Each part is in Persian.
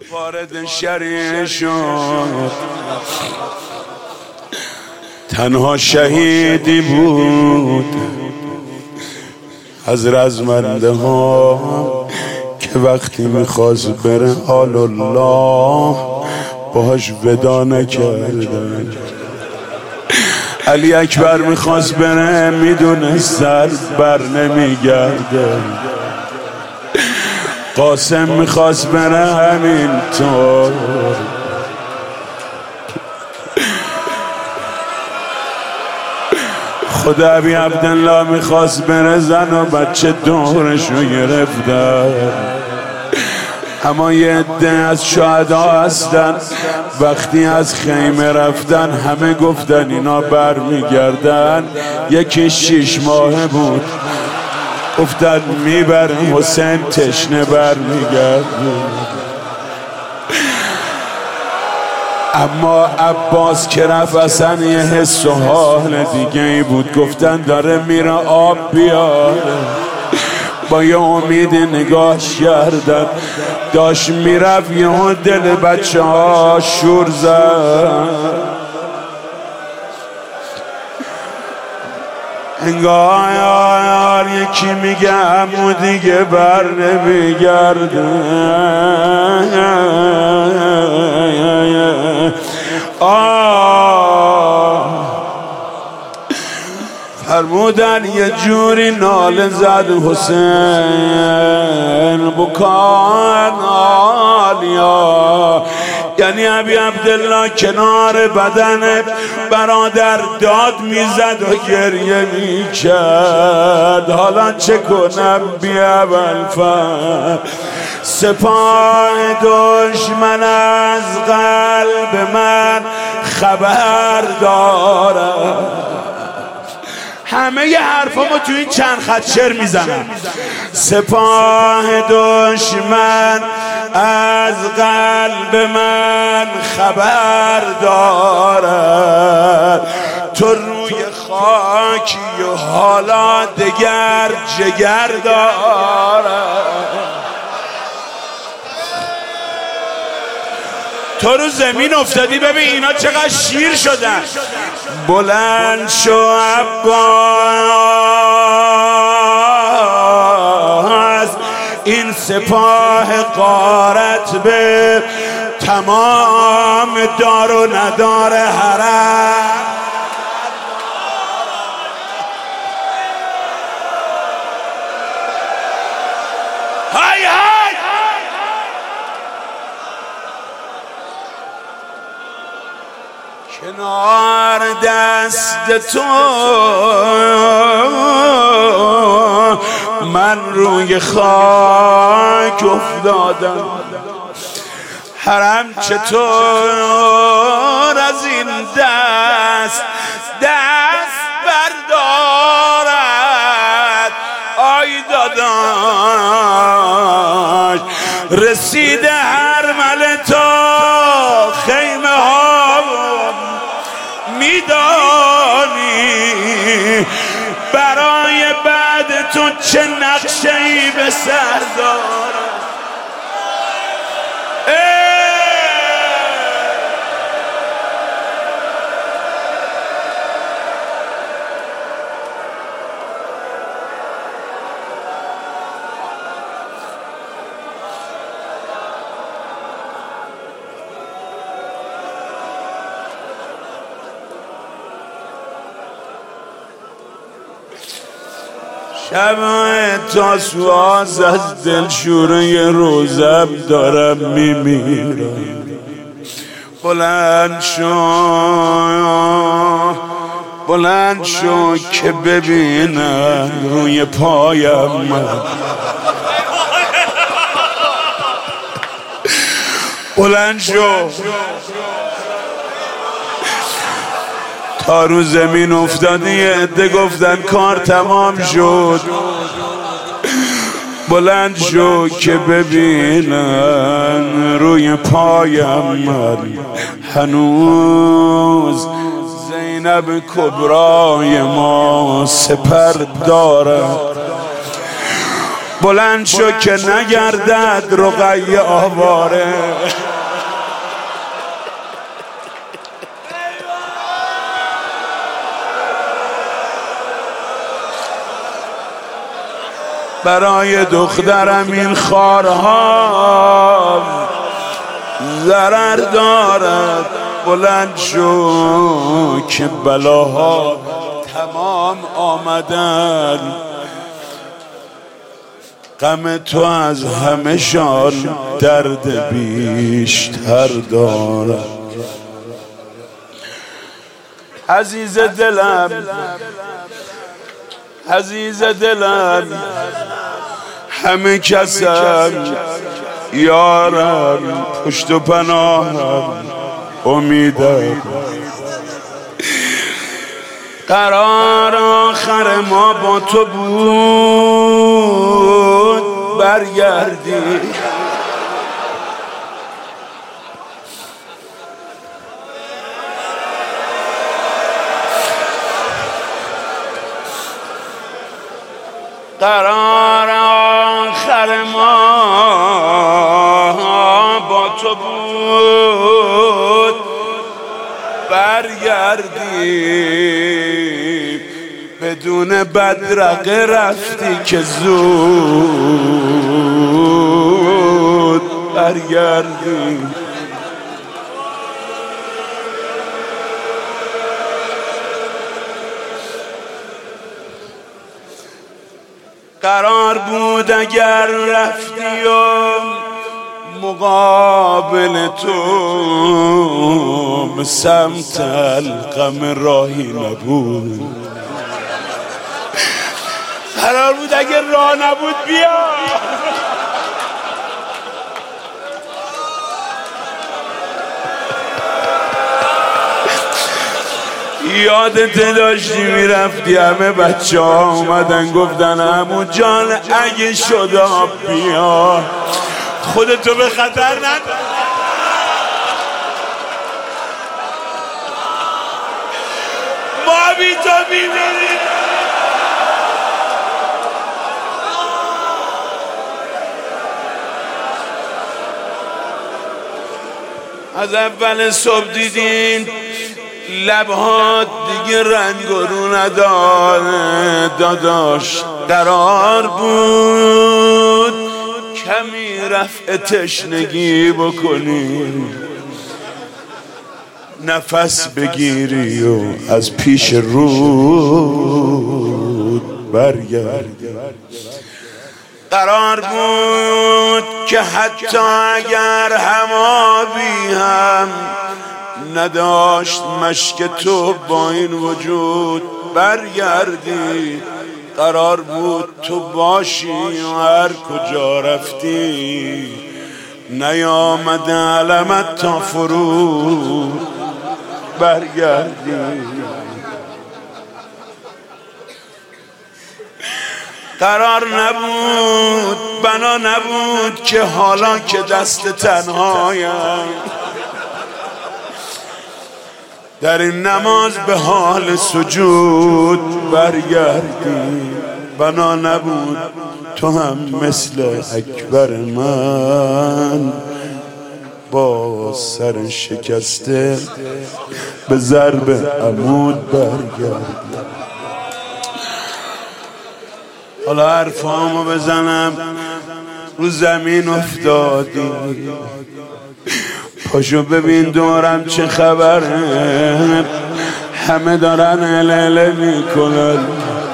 وارد شریعه شد، تنها شهیدی بود از رزمنده ها که وقتی میخواست بره آل الله باهاش ودا نکردن. علی اکبر میخواست بره میدونه سر بر نمیگرده، قاسم میخواست بره همینطور، خدا ابی عبدالله میخواست بره زن و بچه دورشو گرفتن. اما یه عده از شهدا هستن وقتی از خیمه رفتن همه گفتن اینا بر میگردن. یکی 6 ماهه بود گفتن میبره حسین تشنه بر میگرد. اما عباس که رفت اصلا یه حس و حال دیگه ای بود، گفتن داره میره آب بیاره. با یه امید نگاهش کردن، داشت میرفت یه دل بچه ها شور زد. انگار یکی میگه امو دیگه بر نمیگرده. فرمودن یه جوری ناله زد حسین بکان آلیا، یعنی ابی عبدالله کنار بدن برادر داد میزد و گریه میکرد. حالا چه کنم بی ابوالفضل، سپاه دشمن از قلب من خبر دارد. همه ی حرفامو تو این چند خط شعر میزنم. سپاه دشمن از قلب من خبر دارد، تو روی خاکی و حالا دگر جگر دارد. تو رو زمین افتادی ببین اینا چقدر شیر شدن. بلند شو عباس، این سپاه غارت به تمام دار و ندار حرم. های های کنار دست تو من روی خاک افتادم. حرم چطور از این دست بردارد. آی داداش رسیده هرمله تا خیمه ها میدانی، برای بعد تو چه نقشه‌ای به سر دارد. شب تاسوعاز از دلشوره روزم دارم میمیرم. بلند شو که ببینم روی پایم من. بلند شو تا رو زمین افتادی. یه عده گفتن کار تمام شد. بلند شو که ببینن روی پایم من هنوز زینب کبرای ما سپر دارد. بلند شو که نگردد رقیه آواره. برای دخترم این خارها ضرر دارد. بلند شو که بلاها تمام آمدن. غم تو از همه شان درد بیشتر دارد. عزیز دلم عزیز دلم همه کسم یارم پشت و پناهم امیدم. قرار آخر ما با تو بود برگردی. قرار آخر ما با تو بود برگردی. بدون بدرقه رفتی که زود برگردی. قرار بود اگر رفتی و مقابل تو به سمت القم راهی نبود. قرار بود اگر راه نبود بیا. یادت داشتی میرفتی همه بچه ها اومدن گفتن عمو جان اگه شد بیا. خودتو به خطر نده. ما بی تو میمیریم. از اول صبح دیدین لبهات دیگه رنگ رو نداره داداش. قرار بود کمی رفع تشنگی بکنی، نفس بگیری و از پیش رود برگردی. قرار بود که حتی اگر همابی هم نداشت مشک تو با این وجود برگردی. قرار بود تو باشی و هر کجا رفتی نیامده علمت تا فرود برگردی. قرار نبود بنا نبود که حالا که دست تنهایم در این نماز به حال سجود برگردی. بنا نبود تو هم مثل اکبر من با سر شکسته به ضرب عمود برگردی. حالا حرفامو بزنم رو زمین افتادی، پاشو ببین دورم چه خبره، همه دارن هلهله میکنن.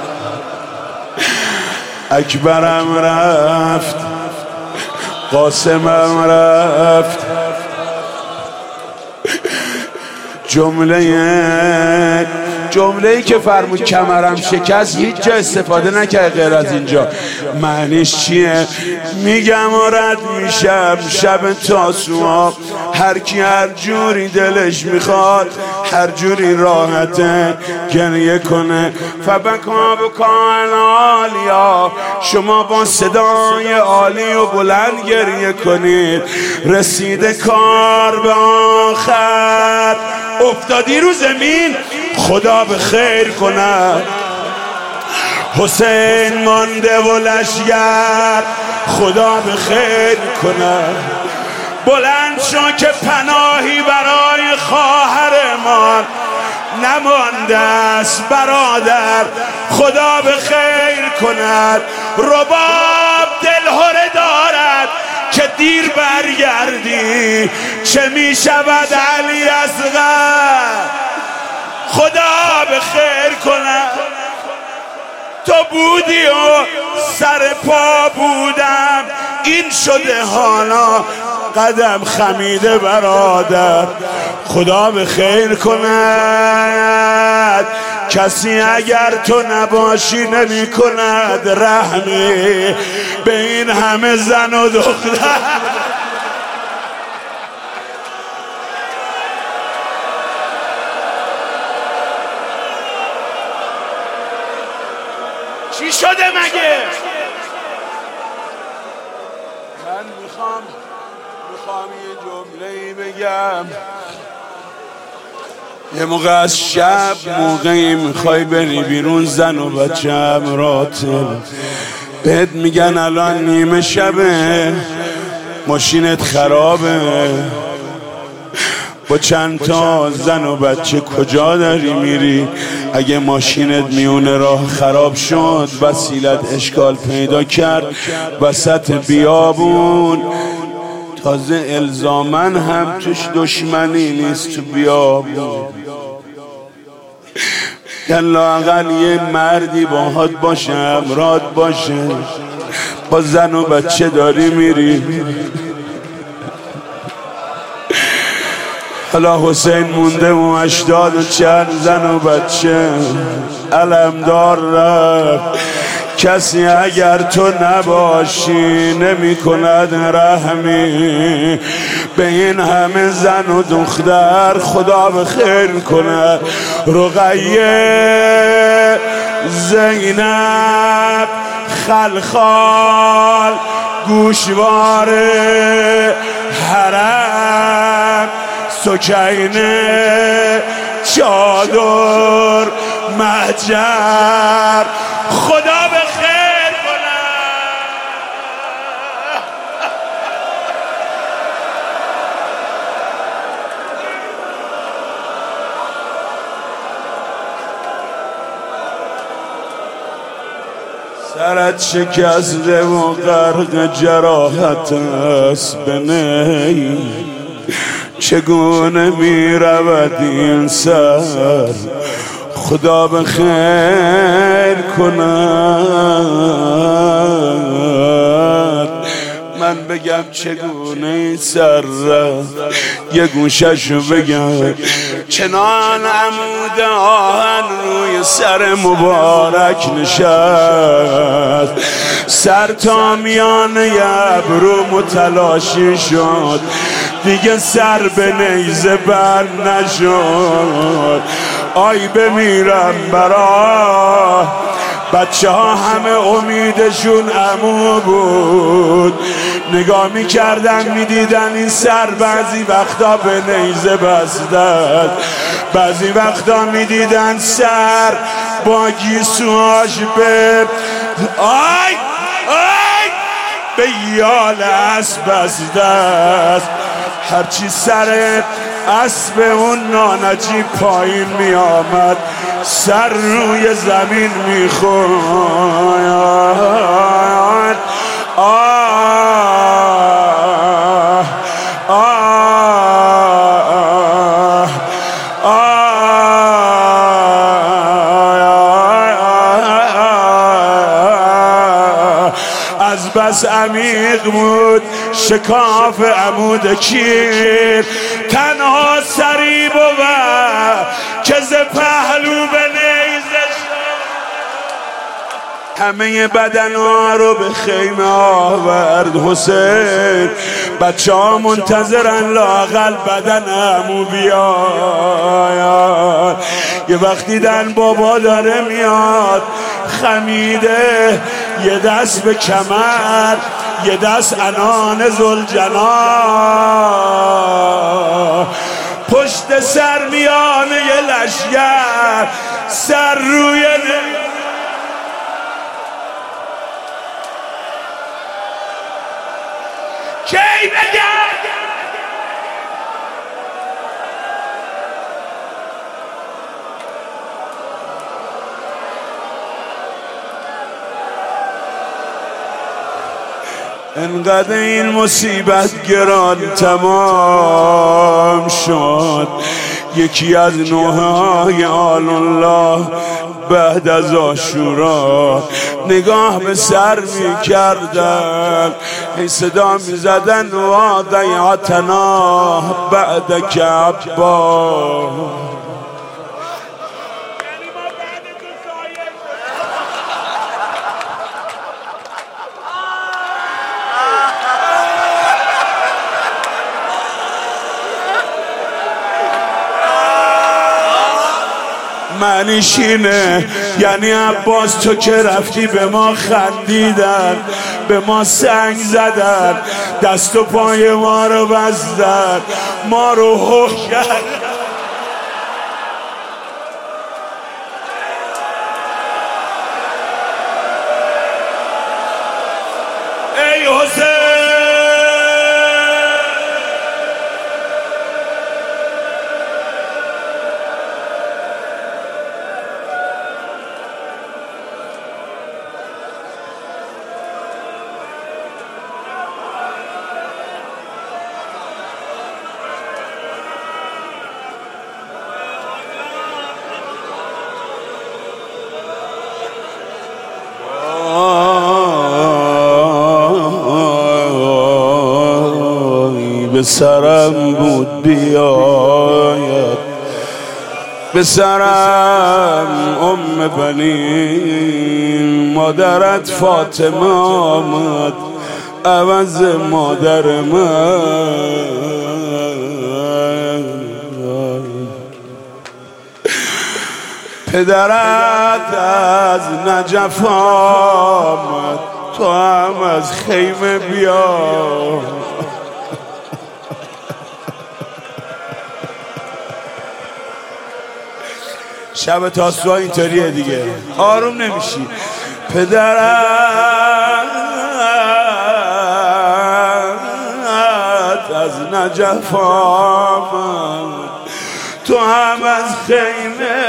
اکبرم رفت، قاسمم رفت، جمله‌ای که فرمود کمرم شکست هیچ جا استفاده نکرد غیر از اینجا. معنیش چیه؟ میگم و رد میشم شب تاسوعا، هر کی هر جوری دلش میخواد هر جوری راحته گریه کنه. فبکا بکان عالیا، شما با صدای عالی و بلند گریه کنید. رسیده کار به آخر، افتادی رو زمین خدا به خیر کنه. حسین مانده و لشگر خدا به خیر کند. بلند شو که پناهی برای خواهرمان نمانده است برادر، خدا به خیر کند. رباب دلهره دارد که دیر برگردی، چه می شود علی اصغر، خدا به خیر کند. تو بودی و سر پا بودم، این شده حالا قدم خمیده برادر، خدا به خیر کند. کسی اگر تو نباشی نمی کند رحمی به این همه زن و دختر. چی شده مگه؟ من میخوام یه جمله‌ای بگم. یه موقع از شب موقعی میخوای بری بیرون، زن و بچه امراته بهت میگن الان نیمه شبه، ماشینت خرابه، با چند تا زن و بچه کجا داری میری؟ اگه ماشینت میونه راه خراب شد، وسیلت اشکال پیدا کرد وسط بیابون، تازه الزامن هم توش دشمنی نیست تو بیابون، لااقل یه مردی باهات باشه، امرات باشه، با زن و بچه داری میری. حالا حسین مونده و 80 و چند زن و بچه علمدار رفت. کسی اگر تو نباشی نمی کند رحمی به این همه زن و دختر، خدا به خیر کند. رقیه، زینب، خلخال، گوشوار حرم، سکینه، چادر، محجر، خدا به خیر کند. سرت شکسته و غرق جراحت است به نی، چگونه می رود این سر، خدا به خیر کند. من بگم چگونه این سر یه گوششو بگم، چنان عمود آهن روی سر مبارک نشست، سر تا میان ابرو متلاشی شد، دیگه سر به نیزه بر نشد. آی بمیرم برا بچه ها، همه امیدشون عمو بود، نگاه میکردن میدیدن این سر بعضی وقتا به نیزه بسته، بعضی وقتا میدیدن سر با گیسوهاش به به یال اسب بسته است. هرچی سر اسب اون نانجی پایین می آمد، سر روی زمین می خورد. از بس عمیق بود شکاف عمود کیر، تنها سری بود که ز پهلو به نیزه همه بدنها رو به خیمه آورد. حسین بچه ها منتظرن لااقل بدن عمو بیاد. یه وقت دیدن بابا داره میاد خمیده، یه دست به کمر، یه دست عنان ذوالجلال، پشت سر میانه یه لشگر، سر روی بگم انقدر این مصیبت گران تمام شد. یکی از نوحه‌های آل الله بعد از عاشورا نگاه به سر می کردن، این صدا می زدن و ضیعتنا بعد که عبا. معنیش اینه یعنی عباس تو که رفتی به ما خندیدن، به ما سنگ زدن، دست و پای ما رو بستن، ما رو هو کرد. ای حسین به سرم بود بیاید، به سرم بنی مادرت فاطمه آمد عوض مادر من. پدرت از نجف آمد تو هم از خیمه بیا. شب تاسوعا اینطوریه دیگه، آروم نمیشی. پدرت از نجف آمد تو هم از خیمه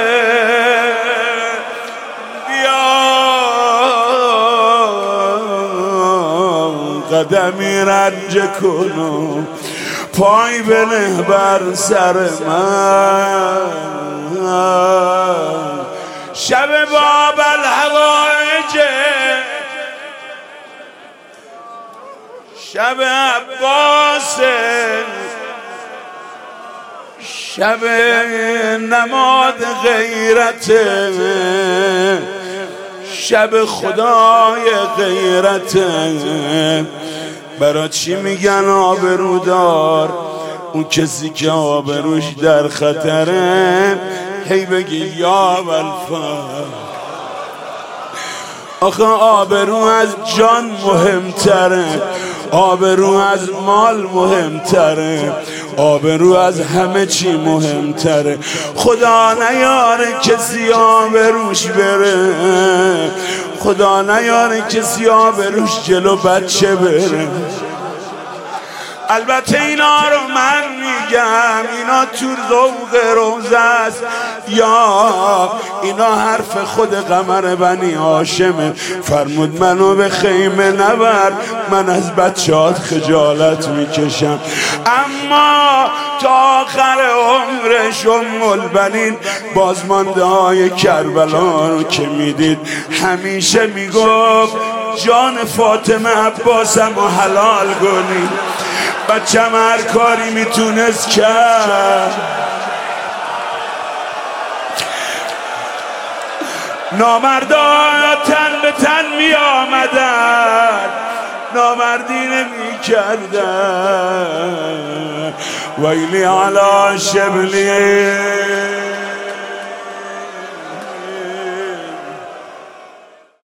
بیا. قدمی رنج کنو پای بنه بر سر من. شب باب الحوائج شب عباس، شب نماد غیرت، شب خدای غیرت. برا چی میگن آبرودار؟ اون کسی که آبروش در خطره هی بگی یا والفا. آخه آبرو از جان مهمتره، آبرو از مال مهمتره، آبرو از همه چی مهمتره. خدا نیاره کسی آبروش بره، خدا نیاره کسی آبروش جلو بچه بره. البته اینا رو من میگم، اینا تو ذوق روزه است یا اینا حرف خود قمر بنی هاشمه. فرمود منو به خیمه نبر، من از بچه‌هات خجالت میکشم. اما تا آخر عمرش البنین بازمانده های کربلا رو که میدید همیشه میگفت جان فاطمه عباسم رو حلال کنی. بچم هر کاری میتونست کرد، نامردا تن به تن می آمدن، نامردی نمی کردن. ویلی علی شبلی